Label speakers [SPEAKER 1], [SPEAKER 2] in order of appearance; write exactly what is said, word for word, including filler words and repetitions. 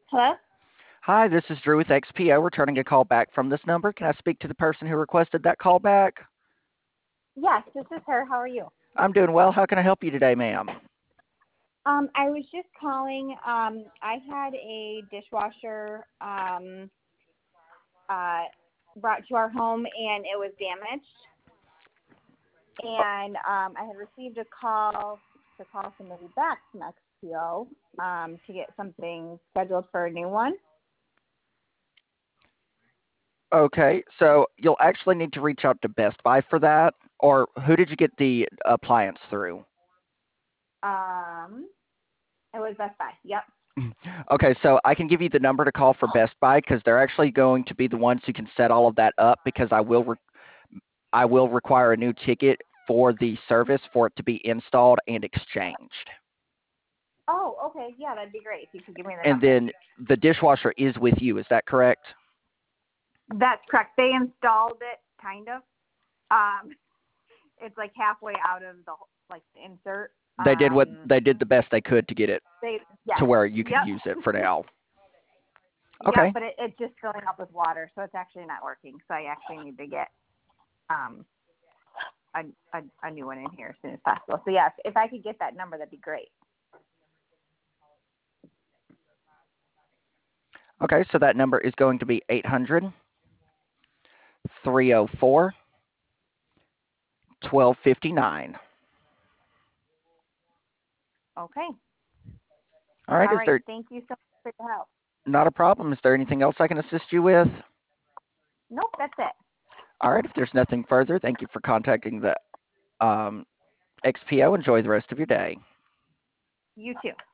[SPEAKER 1] Hello?
[SPEAKER 2] Hi, this is Drew with X P O returning a call back from this number. Can I speak to the person who requested that call back?
[SPEAKER 1] Yes, this is her. How are you?
[SPEAKER 2] I'm doing well. How can I help you today, ma'am?
[SPEAKER 1] Um, I was just calling. Um, I had a dishwasher um, uh, brought to our home, and it was damaged. And um, I had received a call to call somebody back from X P O um, to get something scheduled for a new one.
[SPEAKER 2] Okay, so you'll actually need to reach out to Best Buy for that, or who did you get the appliance through?
[SPEAKER 1] Um, it was Best Buy. Yep.
[SPEAKER 2] Okay, so I can give you the number to call for Best Buy because they're actually going to be the ones who can set all of that up because I will re- I will require a new ticket for the service for it to be installed and exchanged.
[SPEAKER 1] Oh, okay. Yeah, that'd be great if you could give me the
[SPEAKER 2] And
[SPEAKER 1] number.
[SPEAKER 2] then the dishwasher is with you, is that correct?
[SPEAKER 1] That's correct. They installed it, kind of. Um, it's like halfway out of the like the insert.
[SPEAKER 2] They did what
[SPEAKER 1] Um,
[SPEAKER 2] they did the best they could to get it
[SPEAKER 1] they yes,
[SPEAKER 2] to where you can use it
[SPEAKER 1] yep,
[SPEAKER 2] for now.
[SPEAKER 1] yep.
[SPEAKER 2] Okay.
[SPEAKER 1] But it, it's just filling up with water, so it's actually not working. So I actually need to get um a, a, a new one in here as soon as possible. So yes, if I could get that number, that'd be great.
[SPEAKER 2] Okay, so that number is going to be eight hundred, three oh four, twelve fifty-nine.
[SPEAKER 1] Okay.
[SPEAKER 2] All right,
[SPEAKER 1] All
[SPEAKER 2] is
[SPEAKER 1] right.
[SPEAKER 2] there
[SPEAKER 1] Thank you so much for your help.
[SPEAKER 2] not a problem? Is there anything else I can assist you with?
[SPEAKER 1] Nope, that's it.
[SPEAKER 2] All right, if there's nothing further, thank you for contacting the um, X P O. Enjoy the rest of your day.
[SPEAKER 1] You too.